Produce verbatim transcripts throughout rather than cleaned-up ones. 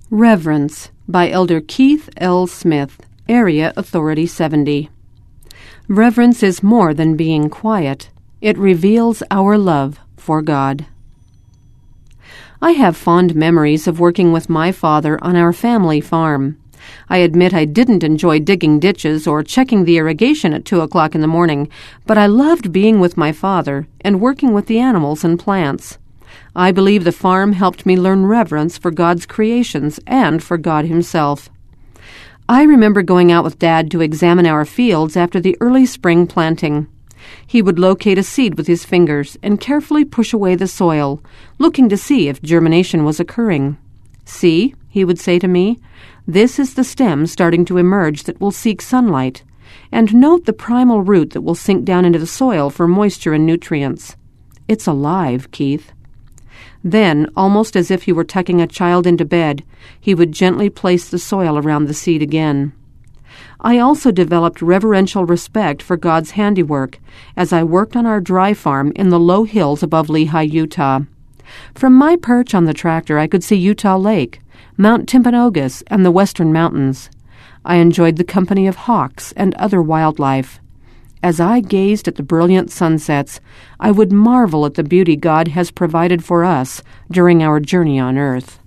Reverence by Elder Keith L. Smith, Area Authority seventy. Reverence is more than being quiet. It reveals our love for God. I have fond memories of working with my father on our family farm. I admit I didn't enjoy digging ditches or checking the irrigation at two o'clock in the morning, but I loved being with my father and working with the animals and plants. I believe the farm helped me learn reverence for God's creations and for God Himself. I remember going out with Dad to examine our fields after the early spring planting. He would locate a seed with his fingers and carefully push away the soil, looking to see if germination was occurring. "See," he would say to me, "this is the stem starting to emerge that will seek sunlight, and note the primal root that will sink down into the soil for moisture and nutrients. It's alive, Keith." Then, almost as if he were tucking a child into bed, he would gently place the soil around the seed again. I also developed reverential respect for God's handiwork as I worked on our dry farm in the low hills above Lehi, Utah. From my perch on the tractor, I could see Utah Lake, Mount Timpanogos, and the Western Mountains. I enjoyed the company of hawks and other wildlife. As I gazed at the brilliant sunsets, I would marvel at the beauty God has provided for us during our journey on earth.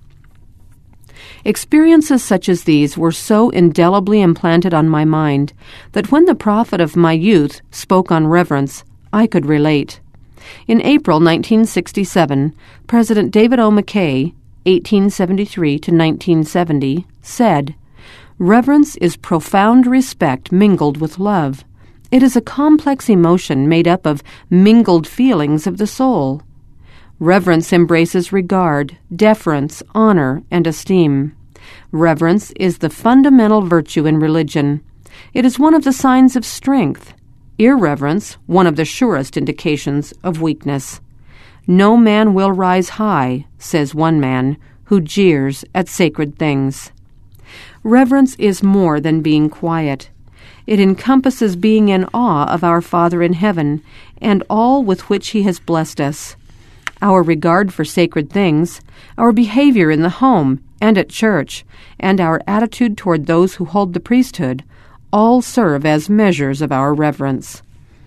Experiences such as these were so indelibly implanted on my mind that when the prophet of my youth spoke on reverence, I could relate. In April nineteen sixty-seven, President David O. McKay, eighteen seventy-three to nineteen seventy, said, "Reverence is profound respect mingled with love. It is a complex emotion made up of mingled feelings of the soul. Reverence embraces regard, deference, honor, and esteem. Reverence is the fundamental virtue in religion. It is one of the signs of strength. Irreverence, one of the surest indications of weakness. No man will rise high, says one man, who jeers at sacred things." Reverence is more than being quiet. It encompasses being in awe of our Father in heaven and all with which He has blessed us. Our regard for sacred things, our behavior in the home and at church, and our attitude toward those who hold the priesthood all serve as measures of our reverence.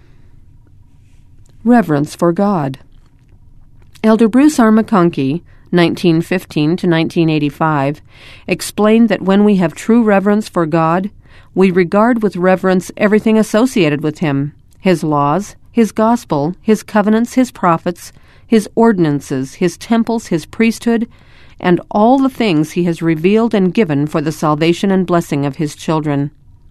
Reverence for God. Elder Bruce R. McConkie, nineteen fifteen to nineteen eighty-five, explained that when we have true reverence for God, we regard with reverence everything associated with Him, His laws, His gospel, His covenants, His prophets, His ordinances, His temples, His priesthood, and all the things He has revealed and given for the salvation and blessing of His children.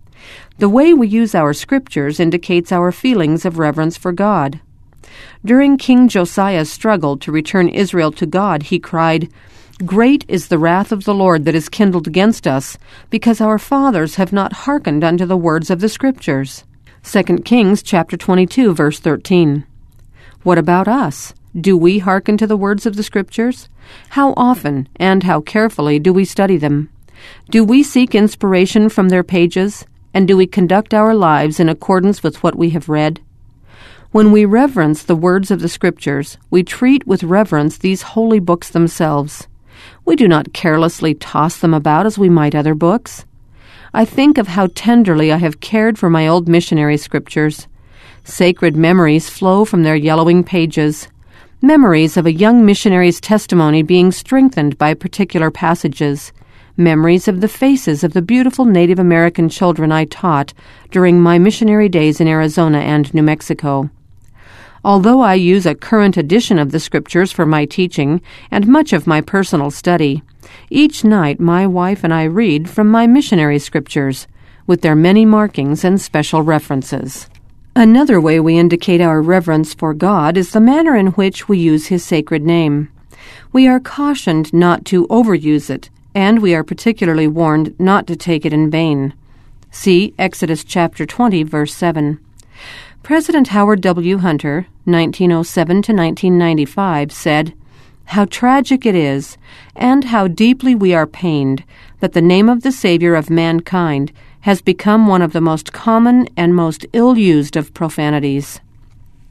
The way we use our scriptures indicates our feelings of reverence for God. During King Josiah's struggle to return Israel to God, he cried, "Great is the wrath of the Lord that is kindled against us, because our fathers have not hearkened unto the words of the Scriptures." Second Kings chapter twenty-two, verse thirteen. What about us? Do we hearken to the words of the Scriptures? How often and how carefully do we study them? Do we seek inspiration from their pages? And do we conduct our lives in accordance with what we have read? When we reverence the words of the Scriptures, we treat with reverence these holy books themselves. We do not carelessly toss them about as we might other books. I think of how tenderly I have cared for my old missionary scriptures. Sacred memories flow from their yellowing pages, memories of a young missionary's testimony being strengthened by particular passages, memories of the faces of the beautiful Native American children I taught during my missionary days in Arizona and New Mexico. Although I use a current edition of the Scriptures for my teaching and much of my personal study, each night my wife and I read from my missionary Scriptures, with their many markings and special references. Another way we indicate our reverence for God is the manner in which we use His sacred name. We are cautioned not to overuse it, and we are particularly warned not to take it in vain. See Exodus chapter twenty, verse seven. President Howard W. Hunter, nineteen oh seven to nineteen ninety-five, said, "How tragic it is, and how deeply we are pained, that the name of the Savior of mankind has become one of the most common and most ill-used of profanities."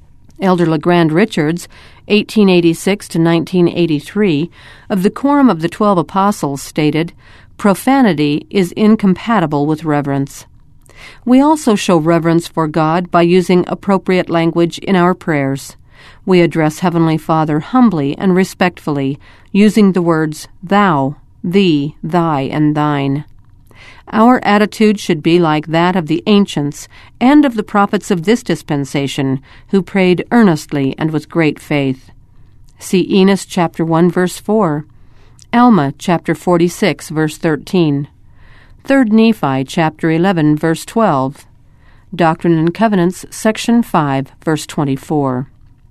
Elder LeGrand Richards, eighteen eighty-six to nineteen eighty-three, of the Quorum of the Twelve Apostles, stated, "Profanity is incompatible with reverence." We also show reverence for God by using appropriate language in our prayers. We address Heavenly Father humbly and respectfully, using the words thou, thee, thy, and thine. Our attitude should be like that of the ancients and of the prophets of this dispensation, who prayed earnestly and with great faith. See Enos chapter one, verse four, Alma chapter forty-six, verse thirteen, Third Nephi chapter eleven, verse twelve, Doctrine and Covenants, section five, verse twenty-four.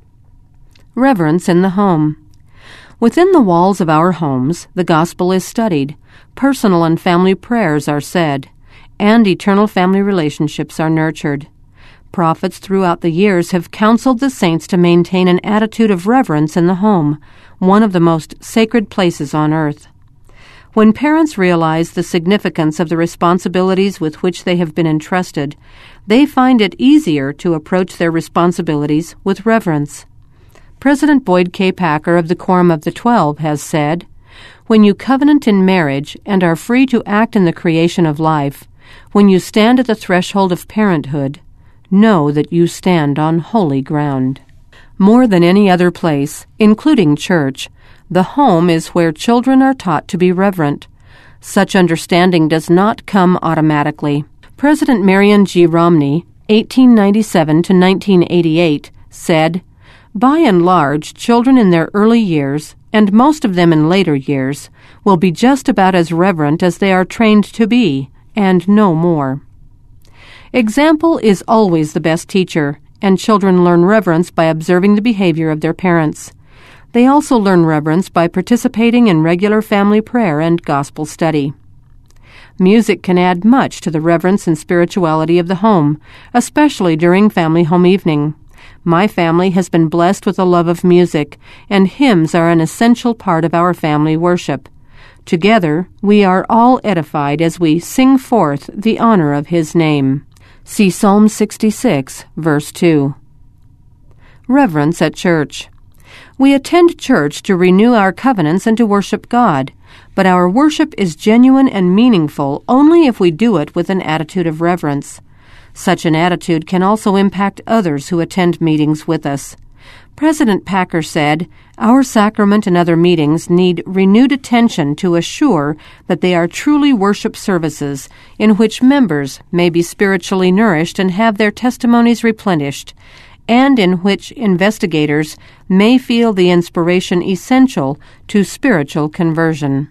Reverence in the home. Within the walls of our homes, the gospel is studied, personal and family prayers are said, and eternal family relationships are nurtured. Prophets throughout the years have counseled the saints to maintain an attitude of reverence in the home, one of the most sacred places on earth. When parents realize the significance of the responsibilities with which they have been entrusted, they find it easier to approach their responsibilities with reverence. President Boyd K. Packer of the Quorum of the Twelve has said, "When you covenant in marriage and are free to act in the creation of life, when you stand at the threshold of parenthood, know that you stand on holy ground." More than any other place, including church, the home is where children are taught to be reverent. Such understanding does not come automatically. President Marion G. Romney, eighteen ninety-seven to nineteen eighty-eight, said, "By and large, children in their early years, and most of them in later years, will be just about as reverent as they are trained to be, and no more." Example is always the best teacher, and children learn reverence by observing the behavior of their parents. They also learn reverence by participating in regular family prayer and gospel study. Music can add much to the reverence and spirituality of the home, especially during family home evening. My family has been blessed with a love of music, and hymns are an essential part of our family worship. Together, we are all edified as we sing forth the honor of His name. See Psalm sixty-six, verse two. Reverence at church. We attend church to renew our covenants and to worship God, but our worship is genuine and meaningful only if we do it with an attitude of reverence. Such an attitude can also impact others who attend meetings with us. President Packer said, "Our sacrament and other meetings need renewed attention to assure that they are truly worship services in which members may be spiritually nourished and have their testimonies replenished, and in which investigators may feel the inspiration essential to spiritual conversion."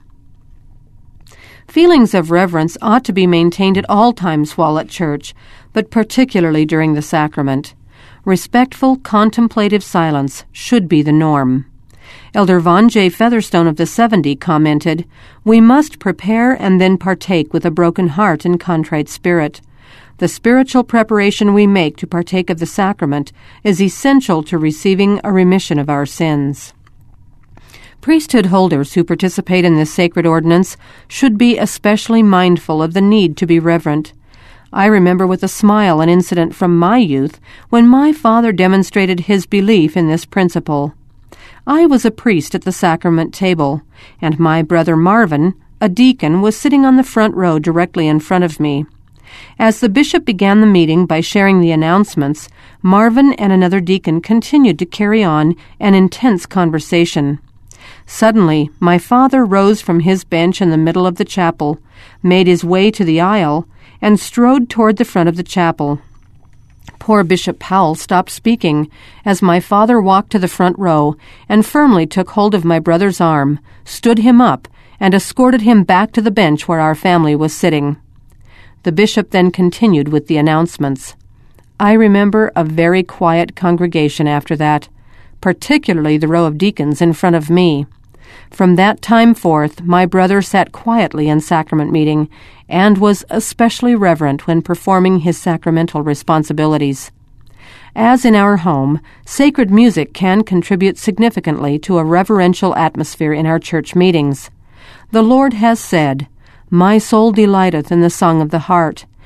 Feelings of reverence ought to be maintained at all times while at church, but particularly during the sacrament. Respectful, contemplative silence should be the norm. Elder Von J. Featherstone of the seventy commented, "We must prepare and then partake with a broken heart and contrite spirit. The spiritual preparation we make to partake of the sacrament is essential to receiving a remission of our sins." Priesthood holders who participate in this sacred ordinance should be especially mindful of the need to be reverent. I remember with a smile an incident from my youth when my father demonstrated his belief in this principle. I was a priest at the sacrament table, and my brother Marvin, a deacon, was sitting on the front row directly in front of me. As the bishop began the meeting by sharing the announcements, Marvin and another deacon continued to carry on an intense conversation. Suddenly, my father rose from his bench in the middle of the chapel, made his way to the aisle, and strode toward the front of the chapel. Poor Bishop Powell stopped speaking as my father walked to the front row and firmly took hold of my brother's arm, stood him up, and escorted him back to the bench where our family was sitting. The bishop then continued with the announcements. I remember a very quiet congregation after that, particularly the row of deacons in front of me. From that time forth, my brother sat quietly in sacrament meeting and was especially reverent when performing his sacramental responsibilities. As in our home, sacred music can contribute significantly to a reverential atmosphere in our church meetings. The Lord has said, "My soul delighteth in the song of the heart,"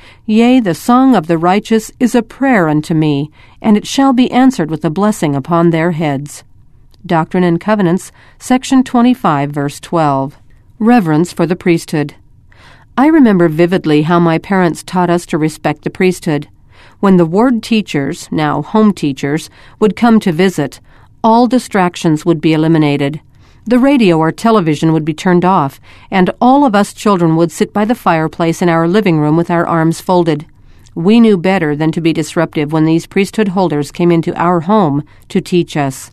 Yea, the song of the righteous is a prayer unto me, and it shall be answered with a blessing upon their heads. Doctrine and Covenants, section twenty-five, verse twelve. Reverence for the priesthood. I remember vividly how my parents taught us to respect the priesthood. When the ward teachers, now home teachers, would come to visit, all distractions would be eliminated. The radio or television would be turned off, and all of us children would sit by the fireplace in our living room with our arms folded. We knew better than to be disruptive when these priesthood holders came into our home to teach us.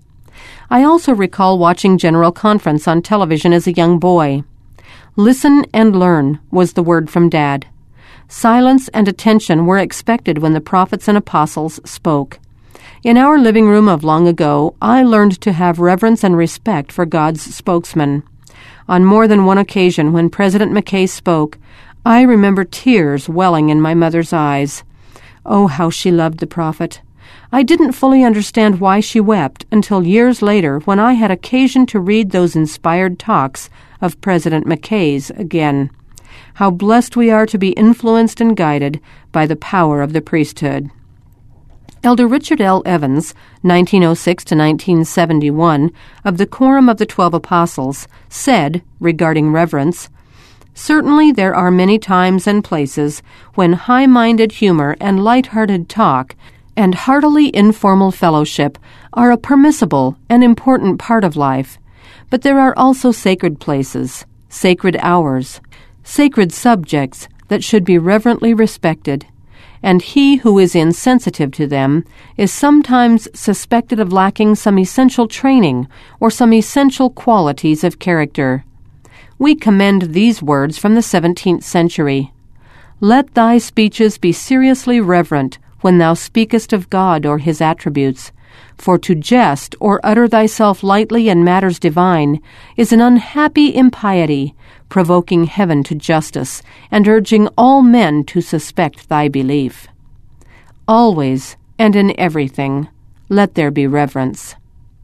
I also recall watching General Conference on television as a young boy. Listen and learn was the word from Dad. Silence and attention were expected when the prophets and apostles spoke. In our living room of long ago, I learned to have reverence and respect for God's spokesman. On more than one occasion when President McKay spoke, I remember tears welling in my mother's eyes. Oh, how she loved the prophet. I didn't fully understand why she wept until years later when I had occasion to read those inspired talks of President McKay's again. How blessed we are to be influenced and guided by the power of the priesthood. Elder Richard L. Evans, nineteen oh six to nineteen seventy-one, of the Quorum of the Twelve Apostles, said, regarding reverence, "Certainly there are many times and places when high-minded humor and light-hearted talk and heartily informal fellowship are a permissible and important part of life. But there are also sacred places, sacred hours, sacred subjects that should be reverently respected, and he who is insensitive to them is sometimes suspected of lacking some essential training or some essential qualities of character." We commend these words from the seventeenth century. "Let thy speeches be seriously reverent when thou speakest of God or his attributes, for to jest or utter thyself lightly in matters divine is an unhappy impiety, provoking heaven to justice, and urging all men to suspect thy belief. Always, and in everything, let there be reverence."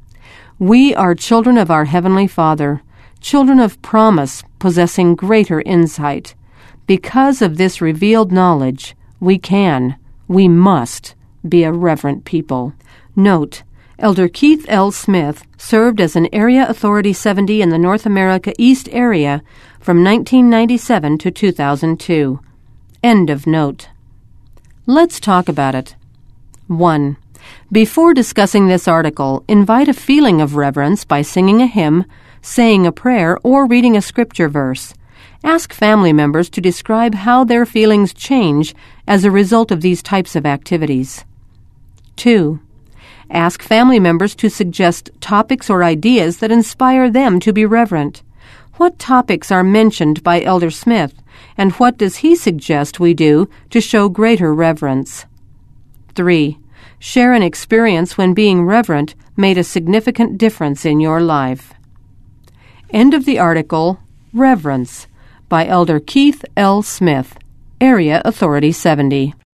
We are children of our Heavenly Father, children of promise, possessing greater insight. Because of this revealed knowledge, we can, we must, be a reverent people. Note, Elder Keith L. Smith served as an Area Authority seventy in the North America East area from nineteen ninety-seven to two thousand two. End of note. Let's talk about it. one. Before discussing this article, invite a feeling of reverence by singing a hymn, saying a prayer, or reading a scripture verse. Ask family members to describe how their feelings change as a result of these types of activities. two. Ask family members to suggest topics or ideas that inspire them to be reverent. What topics are mentioned by Elder Smith, and what does he suggest we do to show greater reverence? three. Share an experience when being reverent made a significant difference in your life. End of the article, Reverence, by Elder Keith L. Smith, Area Authority seventy.